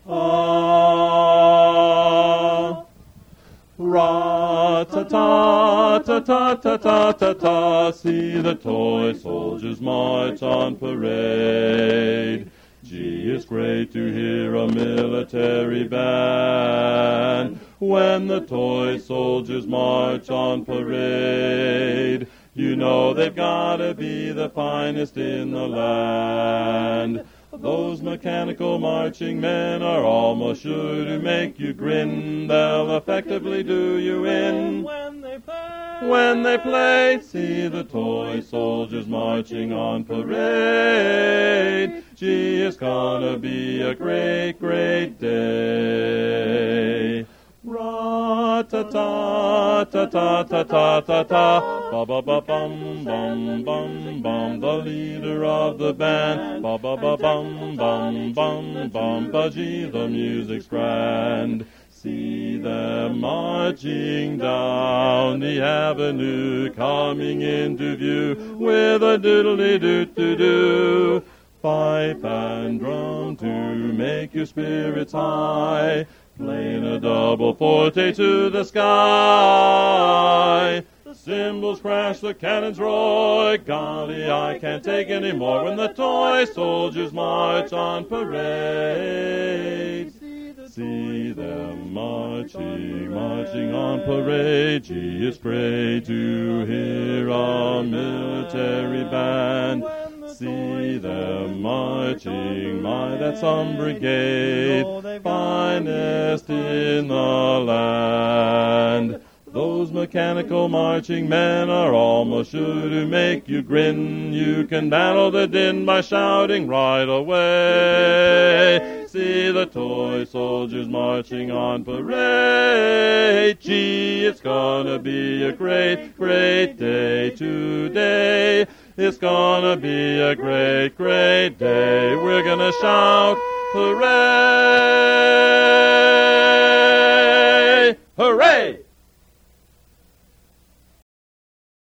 ah. Ra-ta-ta-ta-ta-ta-ta-ta-ta, see the toy soldiers march on parade. Gee, it's great to hear a military band when the toy soldiers march on parade. You know they've gotta be the finest in the land. Those mechanical marching men are almost sure to make you grin. They'll effectively do you in when they play. See the toy soldiers marching on parade. Gee, it's gonna be a great, great day. Ra-ta-ta-ta-ta-ta-ta-ta-ta, ba-ba-ba-bum-bum-bum-bum, the leader of the band, ba-ba-ba-bum-bum-bum-bum, ba-gee, the music's grand. See them marching down the avenue, coming into view with a doodly-doo-doo-doo. Pipe and drum to make your spirits high, playing a double forte to the sky. The cymbals crash, the cannons roar, golly, I can't take any more when the toy soldiers march on parade. See them marching on parade. Gee, it's great to hear a military band. See them marching, my, that's some brigade, finest in the land. Those mechanical marching men are almost sure to make you grin. You can battle the din by shouting right away. See the toy soldiers marching on parade. Gee, it's gonna be a great, great day today. It's gonna be a great, great day. We're gonna shout, hooray!